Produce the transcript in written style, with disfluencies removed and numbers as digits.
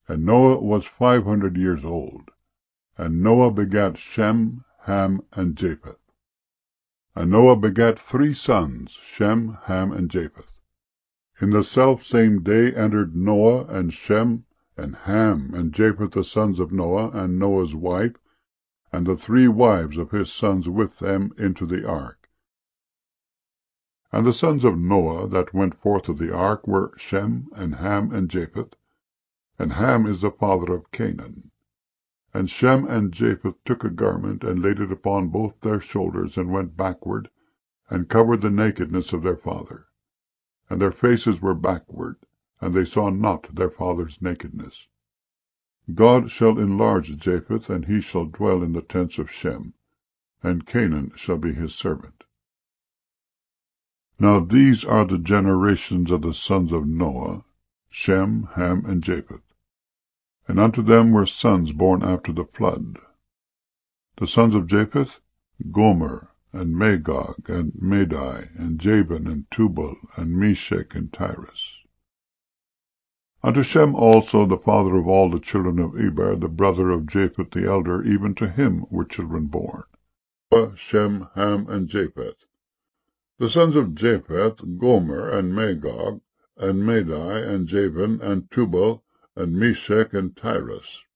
And Noah was 500 years old. And Noah begat Shem, Ham, and Japheth. And Noah begat 3 sons, Shem, Ham, and Japheth. In the selfsame day entered Noah, and Shem, and Ham, and Japheth the sons of Noah, and Noah's wife, and the 3 wives of his sons with them, into the ark. And the sons of Noah that went forth of the ark were Shem, and Ham, and Japheth. And Ham is the father of Canaan. And Shem and Japheth took a garment, and laid it upon both their shoulders, and went backward, and covered the nakedness of their father. And their faces were backward, and they saw not their father's nakedness. God shall enlarge Japheth, and he shall dwell in the tents of Shem, and Canaan shall be his servant. Now these are the generations of the sons of Noah, Shem, Ham, and Japheth. And unto them were sons born after the flood. The sons of Japheth, Gomer, and Magog, and Madai, and Javan, and Tubal, and Meshech, and Tyrus. Unto Shem also, the father of all the children of Eber, the brother of Japheth the elder, even to him were children born. Shem, Ham, and Japheth. The sons of Japheth, Gomer, and Magog, and Madai, and Javan, and Tubal, and Meshech, and Tyrus.